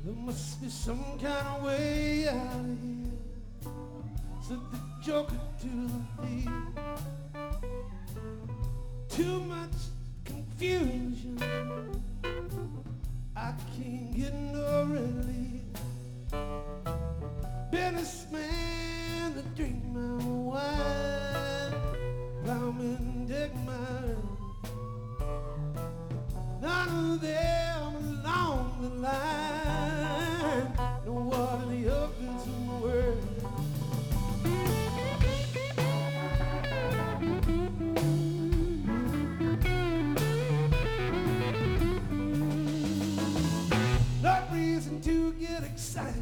There must be some kind of way out of here, said the joker to the thief. Too much confusion, I can't get no relief. Businessman, the drink my wine, plowman, dig my none of them along the line. No water, the others in the world. No reason to get excited.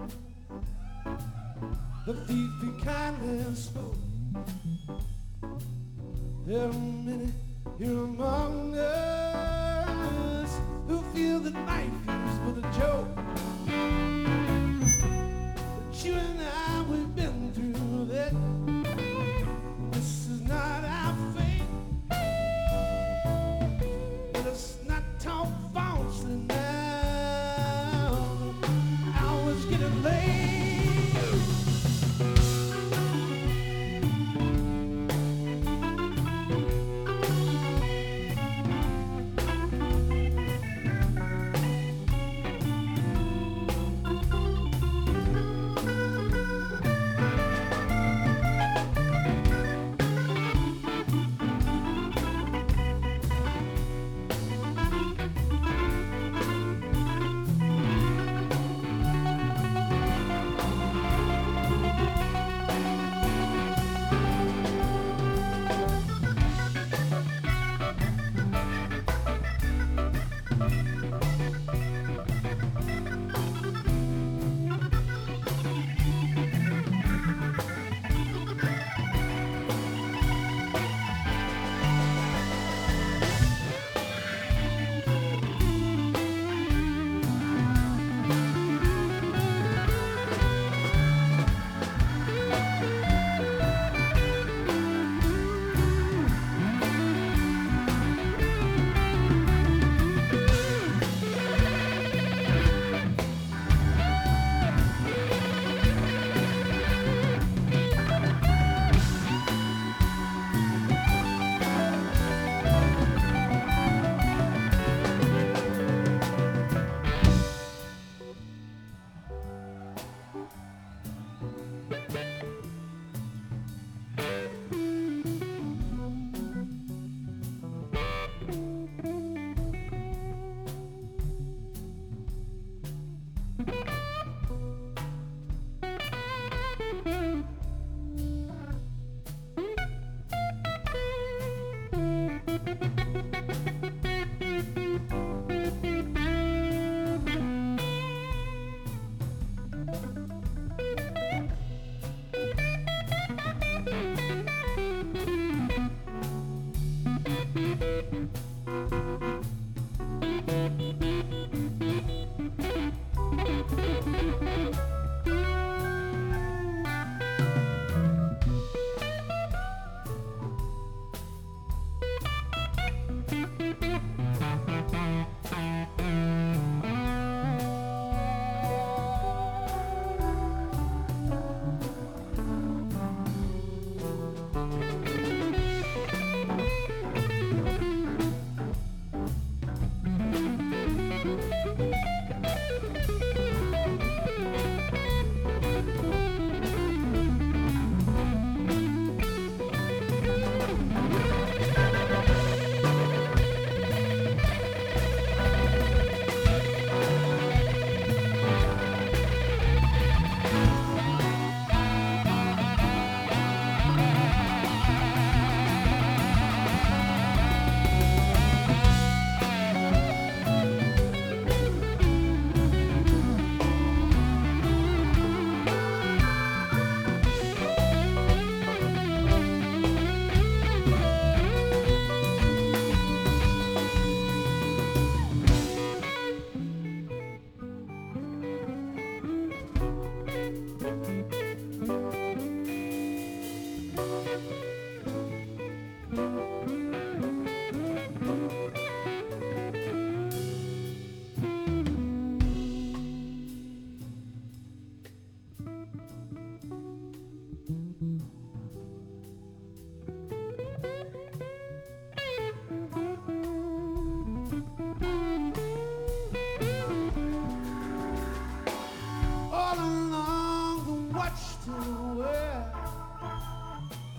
The thief he kindly spoke. There are many here among us who feel that life is but a joke. But you and I, we've been through that. This is not our fate. Let us not talk falsely now. Hours getting late.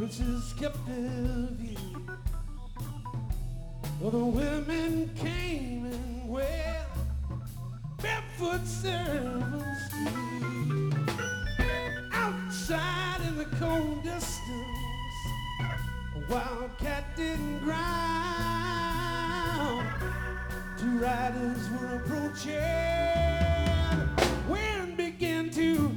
services kept their view. Well, the women came and went, barefoot servants do. Outside in the cold distance, a wildcat didn't growl. Two riders were approaching. Wind began to